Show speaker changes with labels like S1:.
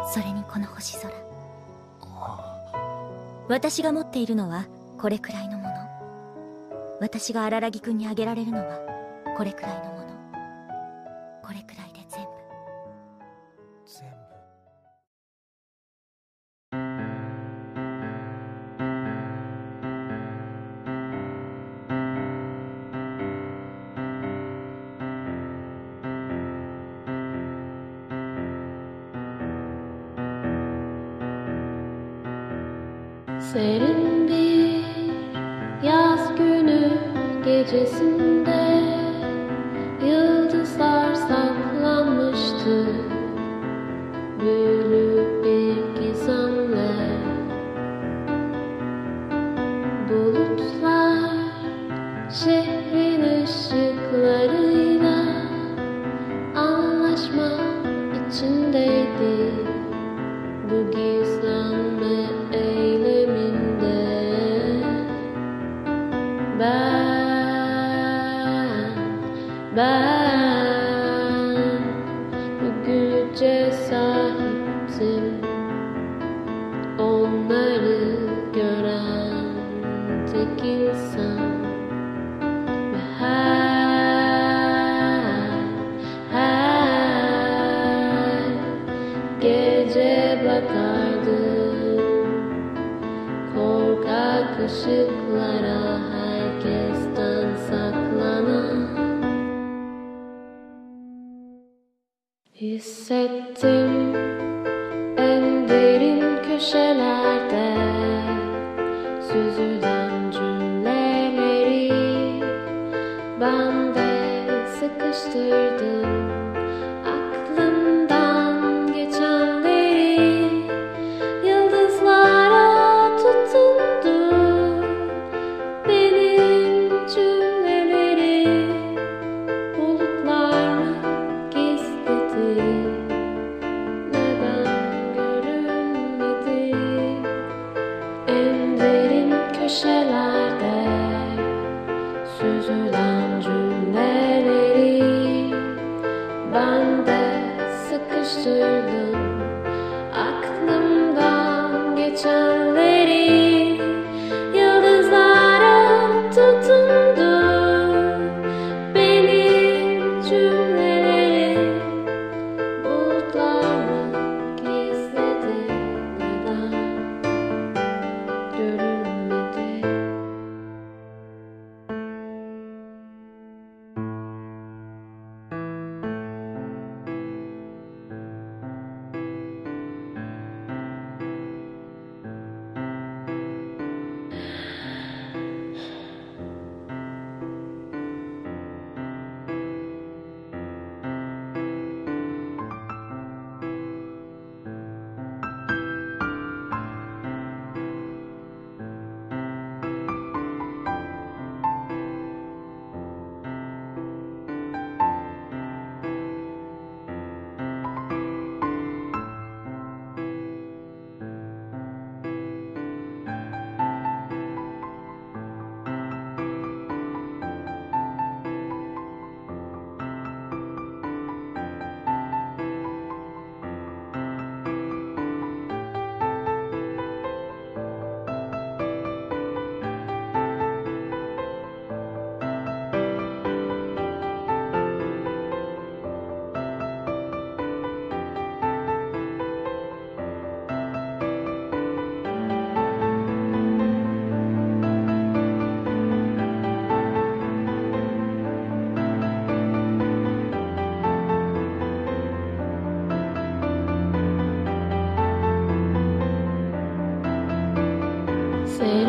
S1: それにこの星空。私が持っているのはこれくらいのもの。私が荒木くんにあげられるのはこれくらいのもの。これくらいで全部。
S2: 全部。
S3: Serin bir yaz günü gecesinde yıldızlar saklanmıştı büyülü bir gizemle. Bulutlar şehrin ışıklarıyla anlaşma içindeydi bu gizlenme eyleminde. Ben bu güce sahiptim, onları gören tek insan ve her gece bakardım korkak ışıklara, herkesten saklanan. Hissettim en derin köşelerde süzülen cümleleri, ben de sıkıştırdım aklımdan geçenleri. Yıldızlara tutundu benim cümleleri, bulutlar mı gizledi, neden görünmedi? En derin köşelerde süzülen cümleleri, ben de sıkıştırdım aklımdan geçenleri. Yıldızlara tutundu benim cümleleri, bulutlar mı gizledi, neden görünmedi? Senin